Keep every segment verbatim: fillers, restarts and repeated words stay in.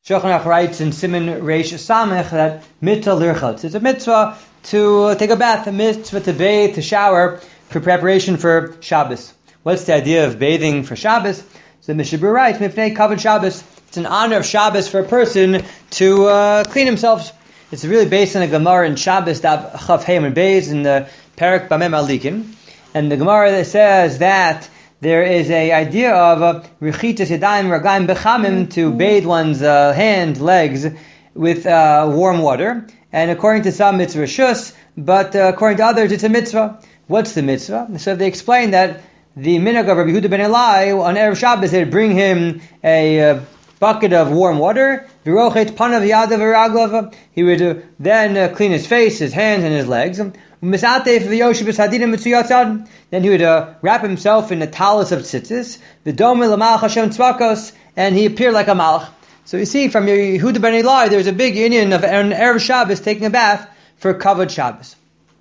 Shulchan Aruch writes in Siman Reish Samech that mitzvah lirchotz. It's a mitzvah to take a bath, a mitzvah to bathe, to shower for preparation for Shabbos. What's the idea of bathing for Shabbos? So the Mishnah Berurah writes, Mifnei Kavod Shabbos. It's an honor of Shabbos for a person to uh, clean himself. It's really based on a Gemara in Shabbos, Daf Chaf Hey and Beis in the Perek Bamem Alikin. And the Gemara says that there is a idea of richitas yadayim raglayim bechamim, to bathe one's uh, hand, legs with uh, warm water. And according to some, it's rishus, but uh, according to others, it's a mitzvah. What's the mitzvah? So they explain that the minhag of Rabbi Yehuda ben Eli on Erev Shabbos, they'd bring him a uh, bucket of warm water. Virochet panav yadav v'raglav. He would uh, then uh, clean his face, his hands, and his legs. Then he would uh, wrap himself in the talus of tzitzis, and he appeared like a malach. So you see, from Yehuda ben Eli, there's a big union of an Erev Shabbos taking a bath for Kavod Shabbos.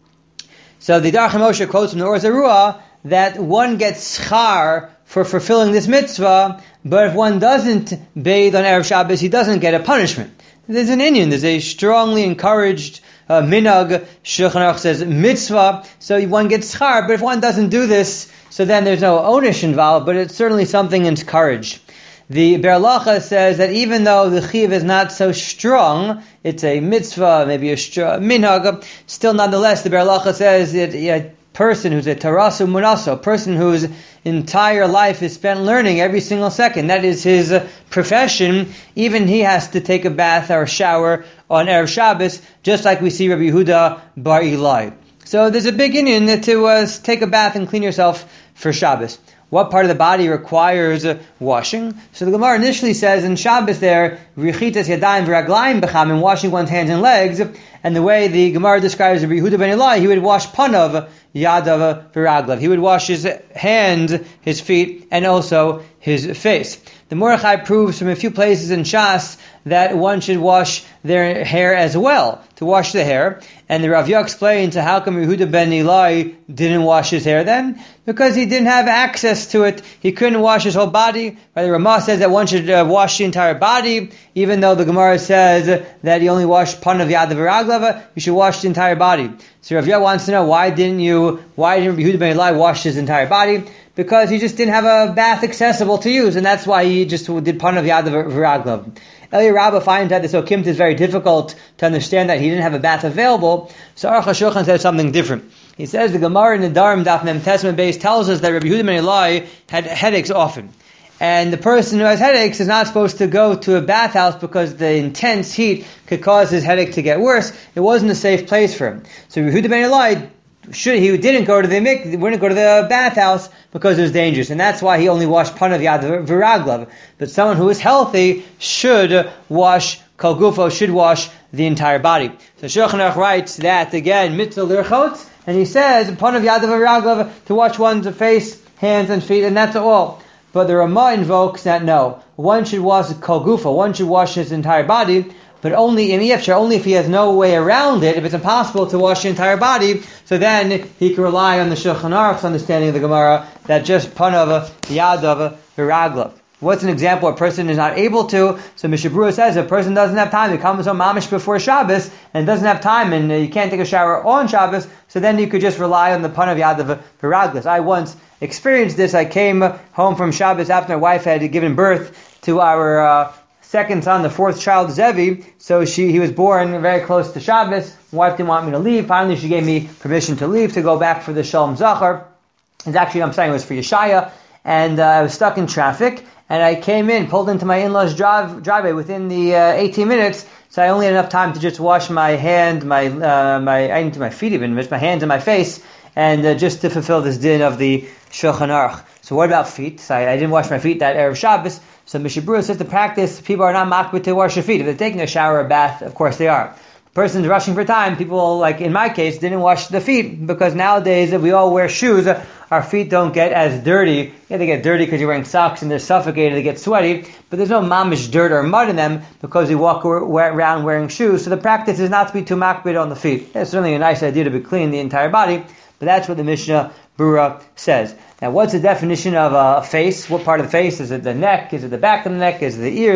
So the Darchei Moshe quotes from the Or Zarua that one gets schar for fulfilling this mitzvah, but if one doesn't bathe on Erev Shabbos, he doesn't get a punishment. There's an union, there's a strongly encouraged uh, minhag. Shulchan Aruch says mitzvah, so one gets schar, but if one doesn't do this, so then there's no onish involved, but it's certainly something encouraged. The Be'er Halacha says that even though the chiv is not so strong, it's a mitzvah, maybe a str- minhag, still nonetheless, the Be'er Halacha says that a person who's a tarasu munaso, a person whose entire life is spent learning every single second, that is his uh, profession, even he has to take a bath or shower on Erev Shabbos, just like we see Rabbi Yehuda bar Eli. So there's a big inyan to uh, take a bath and clean yourself for Shabbos. What part of the body requires uh, washing? So the Gemara initially says in Shabbos there, richitas yadayim v'raglayim bechamim, washing one's hands and legs. And the way the Gemara describes Rabbi Yehuda ben Eli, he would wash panav yadav v'raglav. He would wash his hands, his feet, and also his face. The Mordechai proves from a few places in Shas that one should wash their hair as well, to wash the hair. And the Rav Yah explains how come Yehuda ben Eli didn't wash his hair then? Because he didn't have access to it. He couldn't wash his whole body. Right? The Ramah says that one should uh, wash the entire body, even though the Gemara says that you only wash panav yadav v'raglav, you should wash the entire body. So Rav Yah wants to know, why didn't you, why didn't Yehuda ben Eli wash his entire body? Because he just didn't have a bath accessible to use, and that's why he just did panav yadav v'raglav. Eli Rabbah finds that the Sokimt is very difficult to understand that he didn't have a bath available, so Aruch HaShulchan says something different. He says the Gemara in the Darim Daf Mem Tesman base tells us that Rabbi Yehuda ben Eli had headaches often. And the person who has headaches is not supposed to go to a bathhouse because the intense heat could cause his headache to get worse. It wasn't a safe place for him. So Rabbi Yehuda ben Eli, should he didn't go to the mik, wouldn't go to the bathhouse because it was dangerous, and that's why he only washed panav yadav v'raglav. But someone who is healthy should wash kol gufo, should wash the entire body. So Shulchan Aruch writes that again, mitzvah lirchotz, and he says panav yadav v'raglav, to wash one's face, hands, and feet, and that's all. But the Ramah invokes that no, one should wash kol gufo, one should wash his entire body, but only in Yefshar, only if he has no way around it, if it's impossible to wash the entire body, so then he can rely on the Shulchan Aruch's understanding of the Gemara that just panav yadav v'raglav. What's an example a person is not able to? So Mishnah Berurah says a person doesn't have time, he comes home mamish before Shabbos, and doesn't have time, and you can't take a shower on Shabbos, so then you could just rely on the panav yadav v'raglav. I once experienced this. I came home from Shabbos after my wife had given birth to our uh, second son, the fourth child, Zevi. So she, he was born very close to Shabbos. My wife didn't want me to leave. Finally, she gave me permission to leave, to go back for the Shalom Zachar. And actually, I'm saying it was for Yeshaya. And uh, I was stuck in traffic. And I came in, pulled into my in-laws' drive, driveway within the uh, eighteen minutes. So I only had enough time to just wash my hand, my, uh, my, I didn't do my feet even, just my hands and my face. And uh, just to fulfill this din of the Shulchan Aruch. So what about feet? So I, I didn't wash my feet that Erev Shabbos. So Mishnah Berurah says the practice, people are not makbid to wash their feet. If they're taking a shower or a bath, of course they are. The person's rushing for time. People, like in my case, didn't wash the feet because nowadays if we all wear shoes, our feet don't get as dirty. Yeah, they get dirty because you're wearing socks and they're suffocated, they get sweaty, but there's no mamish dirt or mud in them because we walk around wearing shoes. So the practice is not to be too makbid on the feet. It's certainly a nice idea to be clean the entire body, but that's what the Mishnah Berurah says. Now, what's the definition of a face? What part of the face? Is it the neck? Is it the back of the neck? Is it the ears?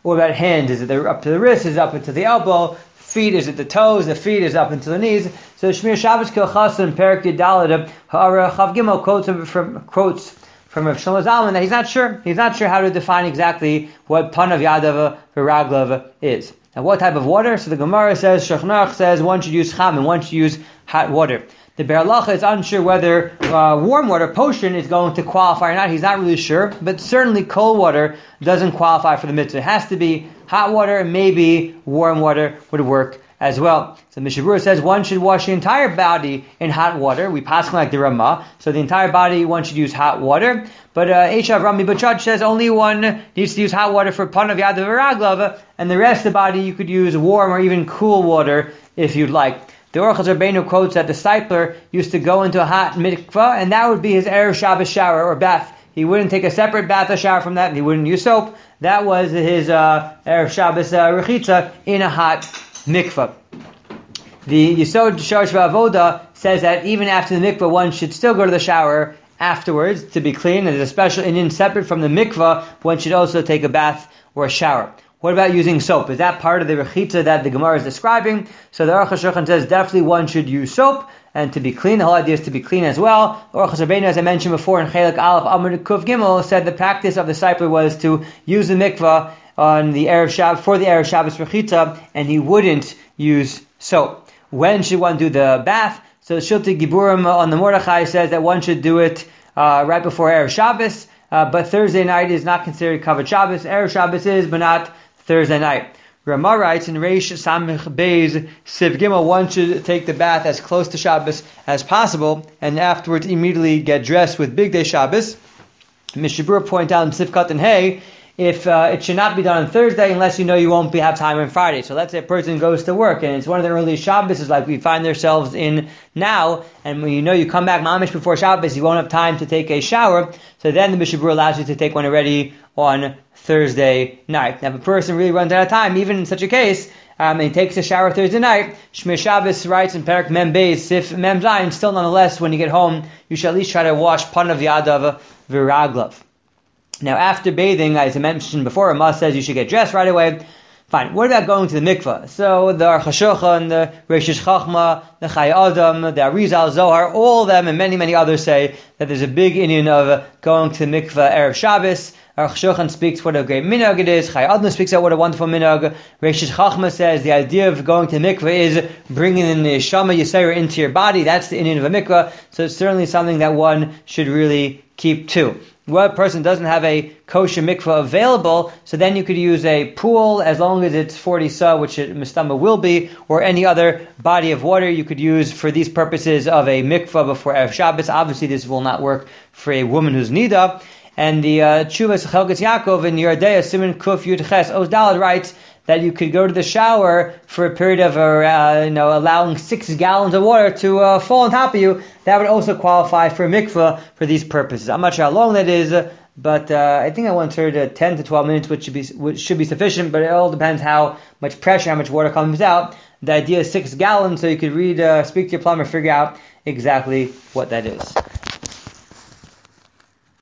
What about hands? Is it up to the wrist? Is it up into the elbow? Feet, is it the toes? The feet is up into the knees. So Shmir Shabbos Kilchasan Perik Yudalad Ha'ara Chav Gimel quotes from quotes from Rav Shlomo Zalman that he's not sure. He's not sure how to define exactly what Panav Yadav V'Raglav is. Now, what type of water? So the Gemara says, Shachnach says one should use cham and one should use hot water. The Be'er Halacha is unsure whether uh, warm water, potion, is going to qualify or not. He's not really sure, but certainly cold water doesn't qualify for the mitzvah. It has to be hot water, and maybe warm water would work as well. So Mishnah Berurah says one should wash the entire body in hot water. We pass like the Ramah, so the entire body one should use hot water. But Eshav Rami Bachad says only one needs to use hot water for Panav Yadav V'Raglav, and the rest of the body you could use warm or even cool water if you'd like. The Orchos Rabbeinu quotes that the discipler used to go into a hot mikvah, and that would be his Erev Shabbos shower or bath. He wouldn't take a separate bath or shower from that, and he wouldn't use soap. That was his uh, Erev Shabbos uh, rechitza in a hot mikvah. The Yisod Sharash V'Avoda says that even after the mikvah, one should still go to the shower afterwards to be clean, and there's a special Indian separate from the mikvah, one should also take a bath or a shower. What about using soap? Is that part of the rechitza that the Gemara is describing? So the Aruch HaShulchan says definitely one should use soap, and to be clean, the whole idea is to be clean as well. The Orchos Rabbeinu, as I mentioned before in Chelek Aleph Amud Kuf Gimel, said the practice of the disciple was to use the mikvah on the Erev Shabbos, for the Erev Shabbos rechitza, and he wouldn't use soap. When should one do the bath? So Shilti Giburim on the Mordechai says that one should do it uh, right before Erev Shabbos, uh, but Thursday night is not considered covered Shabbos. Erev Shabbos is, but not Thursday night. Ramah writes in Reish Samich Beis Siv Gimel, one should take the bath as close to Shabbos as possible, and afterwards immediately get dressed with Big Day Shabbos. Mishnah Berurah point out in Sivkat and Hay, if uh, it should not be done on Thursday unless you know you won't be, have time on Friday. So let's say a person goes to work and it's one of the earliest Shabbos, like we find ourselves in now, and when you know you come back mamish before Shabbos, you won't have time to take a shower. So then the Mishnah Berurah allows you to take one already on Thursday night. Now, if a person really runs out of time, even in such a case, um, and he takes a shower Thursday night, Shmir Shabbos writes in Perak Mem Beis Sif Mem Zayin, still nonetheless, when you get home, you should at least try to wash Panav Yadav V'Raglav. Now, after bathing, as I mentioned before, Ramah says you should get dressed right away. Fine. What about going to the mikvah? So the Aruch HaShulchan, the Reish Chachma, the Chayei Adam, the Arizal Zohar, all of them and many, many others say that there's a big inyan of going to the mikvah Erev Shabbos. Aruch HaShulchan speaks what a great minhag it is. Chayei Adam speaks out what a wonderful minhag. Reish Chachma says the idea of going to the mikvah is bringing in the Shama Yisera into your body. That's the inyan of a mikvah. So it's certainly something that one should really keep to. What person doesn't have a kosher mikvah available, so then you could use a pool as long as it's forty sa, which it mistama will be, or any other body of water you could use for these purposes of a mikvah before Erev Shabbos. Obviously, this will not work for a woman who's nida. And the uh, Chuvas Chelkas Yaakov in Yeridea Siman Kuf Yud Ches Oz Dalad writes that you could go to the shower for a period of, uh, you know, allowing six gallons of water to uh, fall on top of you. That would also qualify for a mikvah for these purposes. I'm not sure how long that is, uh, but uh, I think I once heard uh, ten to twelve minutes, which should be which should be sufficient. But it all depends how much pressure, how much water comes out. The idea is six gallons, so you could read, uh, speak to your plumber, figure out exactly what that is.